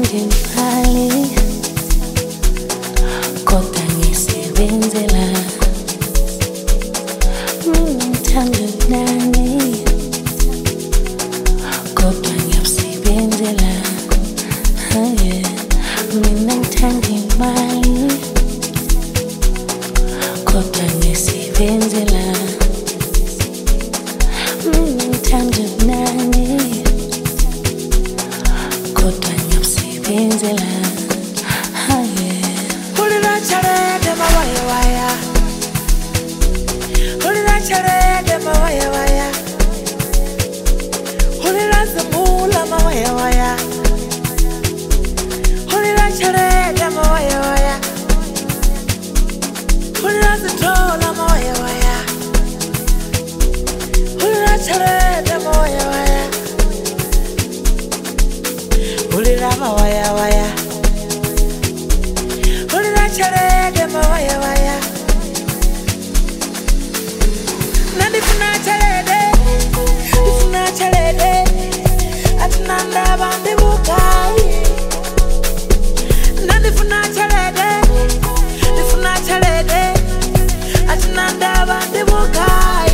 ngithanda imali kodwa ngisebenzela mina ngithanda nani kodwa ngiyasebenzela mina ngithanda imali kodwa ngisebenzela mina ngithanda nani kodwa ngiyasebenzela Hulira charede mawaya waya Hulira charede mawaya waya Hulira zamula mawaya waya Hulira charede mawaya waya Hulira zitola mawaya waya Hulira charede mawaya waya Hulira mawaya waya Charede mawaya waya Nandifuna charede Atinanda bandi bukai Nandifuna charede Atinanda bandi bukai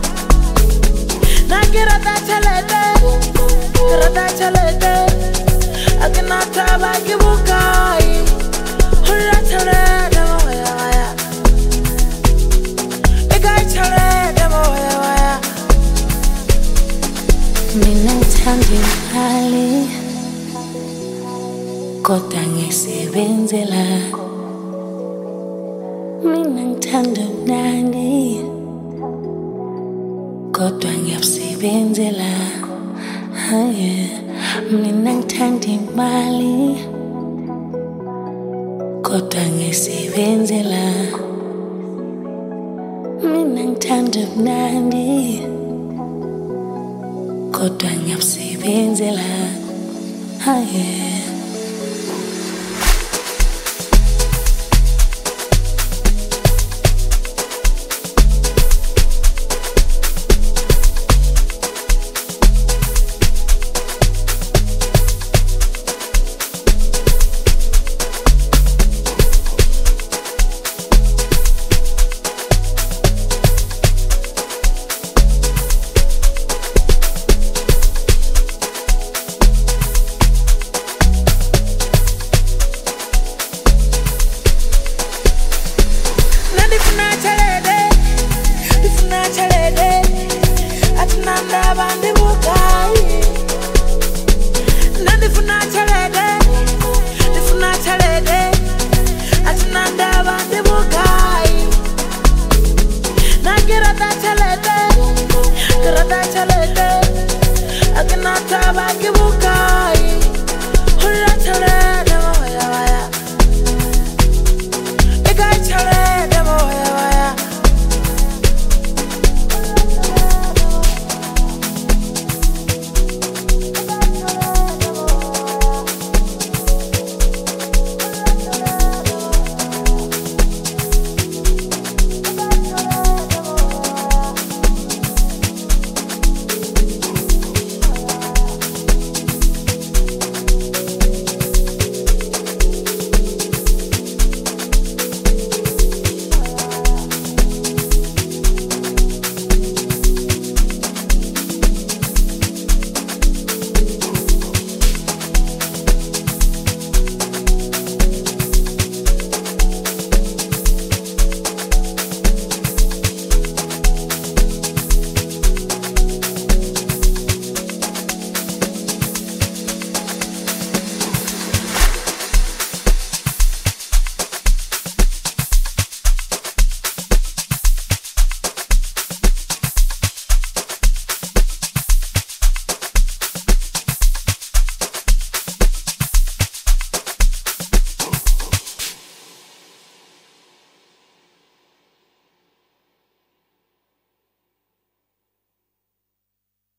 Nakirata charede Akinata bagi bukai Hulira charede mawaya waya Igai charede mawaya waya mina ngithanda imali kodwa ngisebenzela mina ngithanda nani kodwa ngiyasebenzela mina ngithanda imali kodwa ngisebenzela mina ngithanda nani kodwa ngiyasebenzela Charede, I cannot have